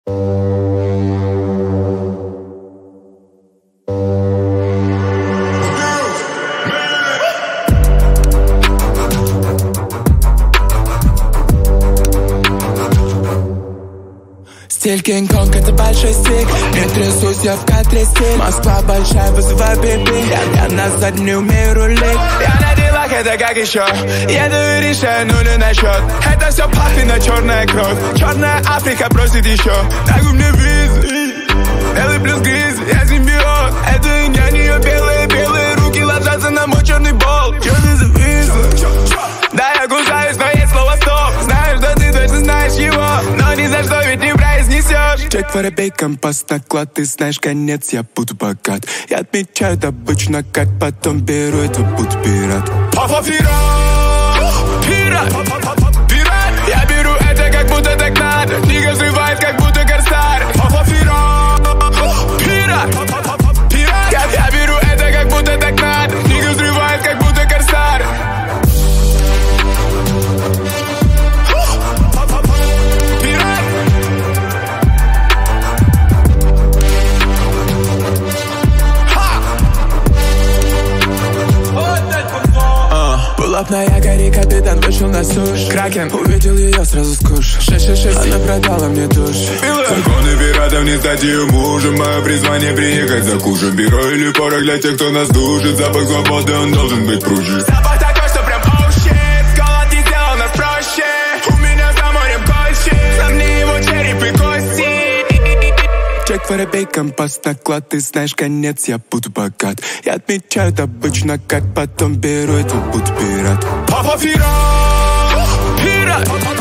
Стиль Кинг-Конг, это большой стик. Не трясусь, я в кадре стиль. Москва большая, вызывай биби. Я назад не умею рулить. Я на делах, это как еще. Еду и решаю нули на счет. Это все папина черная кровь. Черная Африка просит еще. Так у меня визы. Белый плюс грязь, я симбиот. Это и не нее белые руки ложатся на мой черный бол. Черный завис. Да, я кусаюсь, но есть слово стоп. Знаю, что ты точно знаешь его, но ни за что ведь не произнесешь. Чек воробей, компас, наклад. Ты знаешь, конец, я буду богат. Я отмечаю добычу на карт, потом беру эту буду пират. Папа пират, пират, пират. Я беру это, как будто так надо. Книга взрывает, как будто Корстар. Папа пират, пират, пират. Я беру это, как будто так надо. Книга взрывает, как будто Корстар. Пулап на якоре, капитан вышел на сушь. Кракен, увидел ее, сразу скуш. 666, она продала мне душ. Законы пиратов не стать ее мужем. Мое призвание приехать за кушем. Бюро или порох для тех, кто нас душит. Запах свободы, он должен быть пружин. Запах такой, что прям оу щит. Голод не сделал нас проще. У меня за морем кольщик. Сомни его череп и кости. Чек воробей, компас, наклад. Ты знаешь, конец, я буду богат. Я отмечаю добычу на карт, потом беру эту буду пират. Папа пират, пират.